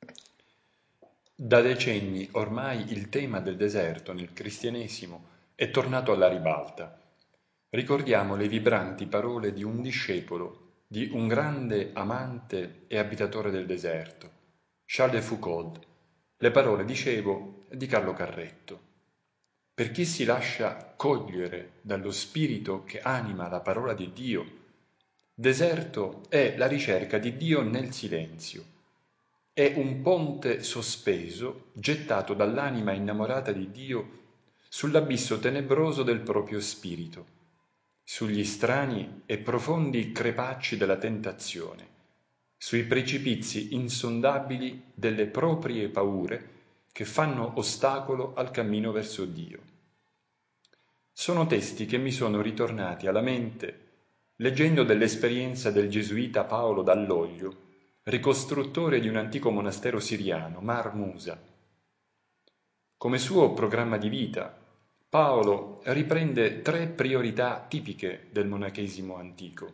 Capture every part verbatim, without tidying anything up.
Da decenni ormai il tema del deserto nel cristianesimo è tornato alla ribalta. Ricordiamo le vibranti parole di un discepolo, di un grande amante e abitatore del deserto, Charles de Foucauld. Le parole, dicevo, di Carlo Carretto. Per chi si lascia cogliere dallo spirito che anima la parola di Dio, deserto è la ricerca di Dio nel silenzio. È un ponte sospeso, gettato dall'anima innamorata di Dio sull'abisso tenebroso del proprio spirito, sugli strani e profondi crepacci della tentazione, sui precipizi insondabili delle proprie paure che fanno ostacolo al cammino verso Dio. Sono testi che mi sono ritornati alla mente leggendo dell'esperienza del gesuita Paolo Dall'Oglio, ricostruttore di un antico monastero siriano, Mar Musa. Come suo programma di vita, Paolo riprende tre priorità tipiche del monachesimo antico.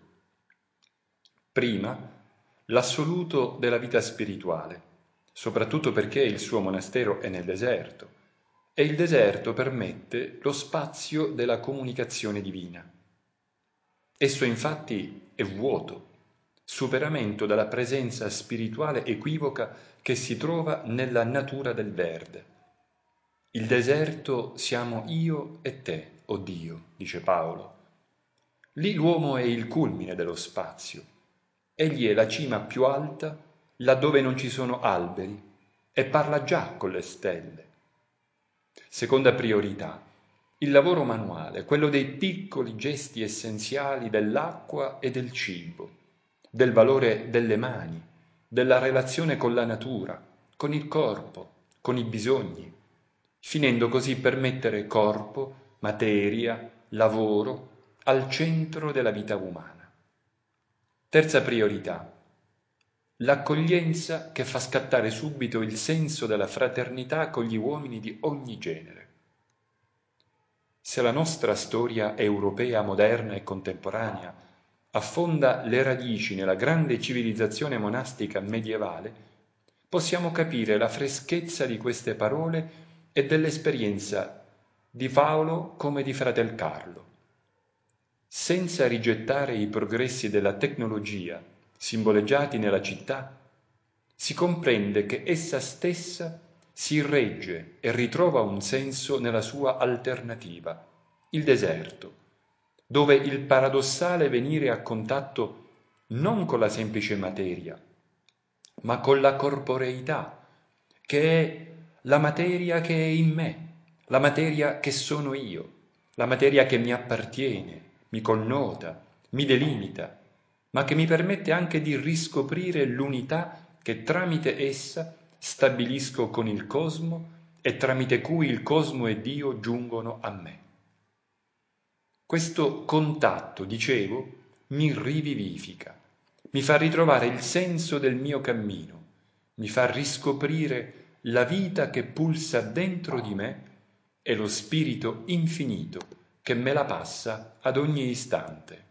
Prima, l'assoluto della vita spirituale, soprattutto perché il suo monastero è nel deserto e il deserto permette lo spazio della comunicazione divina. Esso infatti è vuoto, superamento dalla presenza spirituale equivoca che si trova nella natura del verde. Il deserto siamo io e te, o Dio, dice Paolo. Lì l'uomo è il culmine dello spazio. Egli è la cima più alta, laddove non ci sono alberi, e parla già con le stelle. Seconda priorità, il lavoro manuale, quello dei piccoli gesti essenziali dell'acqua e del cibo, del valore delle mani, della relazione con la natura, con il corpo, con i bisogni, finendo così per mettere corpo, materia, lavoro al centro della vita umana. Terza priorità, l'accoglienza che fa scattare subito il senso della fraternità con gli uomini di ogni genere. Se la nostra storia europea moderna e contemporanea affonda le radici nella grande civilizzazione monastica medievale, possiamo capire la freschezza di queste parole e dell'esperienza di Paolo come di Fratel Carlo. Senza rigettare i progressi della tecnologia simboleggiati nella città, si comprende che essa stessa si regge e ritrova un senso nella sua alternativa, il deserto, dove il paradossale venire a contatto non con la semplice materia, ma con la corporeità, che è la materia che è in me, la materia che sono io, la materia che mi appartiene, mi connota, mi delimita, ma che mi permette anche di riscoprire l'unità che tramite essa stabilisco con il cosmo e tramite cui il cosmo e Dio giungono a me. Questo contatto, dicevo, mi rivivifica, mi fa ritrovare il senso del mio cammino, mi fa riscoprire la vita che pulsa dentro di me e lo spirito infinito che me la passa ad ogni istante.